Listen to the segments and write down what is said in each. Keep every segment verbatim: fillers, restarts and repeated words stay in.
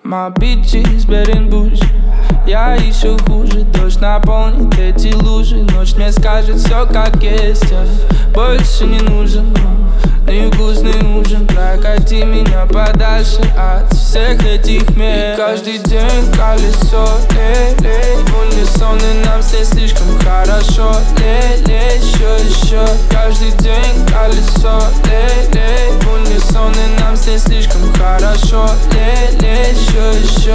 My bitches берем бужи. Я еще хуже. Дождь наполнит эти лужи. Ночь мне скажет все как есть. Я больше не нужен. Невкусный ужин. Прокати меня подальше от всех этих мест. И каждый день колесо. Лей-лей в унисон, и нам здесь слишком хорошо. Лей-лей, еще, еще. Каждый день колесо. Лей-лей в унисон, и нам здесь слишком хорошо. Лей-лей, еще, еще.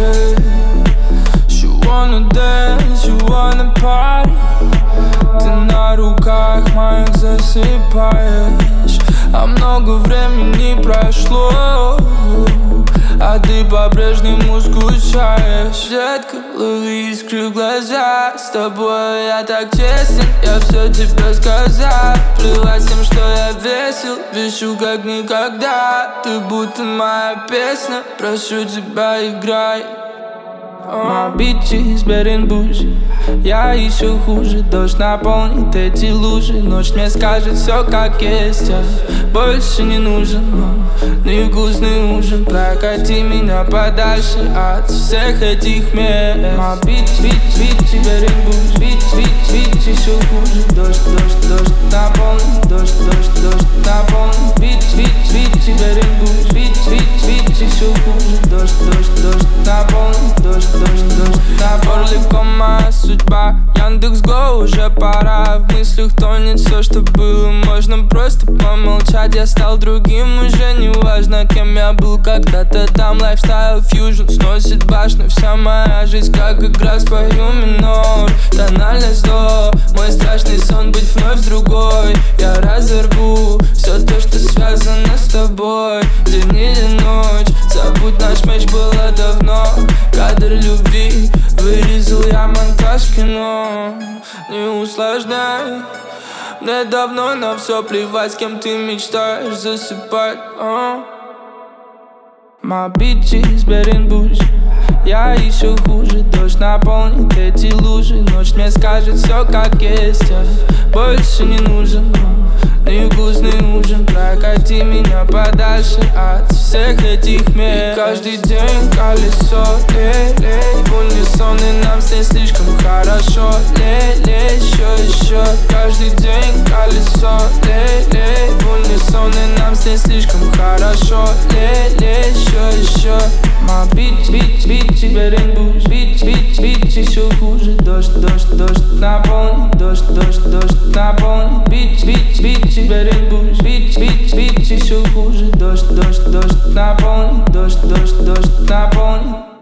You wanna dance, you wanna party. Ты на руках моих засыпаешь. А много времени прошло, а ты по-прежнему скучаешь. Детка, лови искры в глаза. С тобой я так честен, я все тебе сказал. Плевать тем, что я весел, вешу как никогда. Ты будто моя песня, прошу тебя, играй. My bitches берем бужи. Я еще хуже. Дождь наполнит эти лужи. Ночь мне скажет все как есть. Я больше не нужен. Невкусный ужин. Прокати меня подальше от всех этих мест. My bitch, bitch, bitch, берем бужи. Bitch, bitch, bitch, еще хуже. Дождь, дождь, дождь наполнит. Дождь, дождь, дождь наполнит. Bitch, bitch, bitch, берем бужи. Bitch, bitch, bitch, еще хуже. Дождь, дождь, дождь наполнит. Дождь, дождь, дождь. На Орликом моя судьба. Яндекс.Го уже пора. В мыслях тонет все, что было. Можно просто помолчать. Я стал другим, уже не важно, кем я был когда-то там. Лайфстайл фьюжн сносит башню. Вся моя жизнь как игра, спою минор. Тональность до. Мой страшный сон быть вновь другой. Я разорву все то, что связано с тобой. День или ночь, забудь, наш матч было давно. Кадр любви, вырезал я монтаж кино. Не усложняй, мне давно на все плевать, с кем ты мечтаешь засыпать. uh. My bitches берем бужи. Я еще хуже. Дождь наполнит эти лужи. Ночь мне скажет все как есть. Я больше не нужен. Невкусный ужин. Прокати меня подальше от всех этих мест. И каждый день колесо. Лей-лей в унисон, и нам здесь слишком хорошо. Лей-лей, еще, еще. Каждый день колесо. Лей-лей в унисон, и нам здесь слишком хорошо. Лей-лей, еще, еще. My bitch, bitch, bitch, берем бужи. Bitch, bitch, bitch, еще хуже. Дождь, дождь, дождь наполнит. Дождь, дождь, дождь наполнит. Bitch, bitch, bitch, берем бужи. Bitch, bitch, bitch, еще хуже. Дождь, дождь, дождь наполнит. Дождь, дождь, дождь наполнит.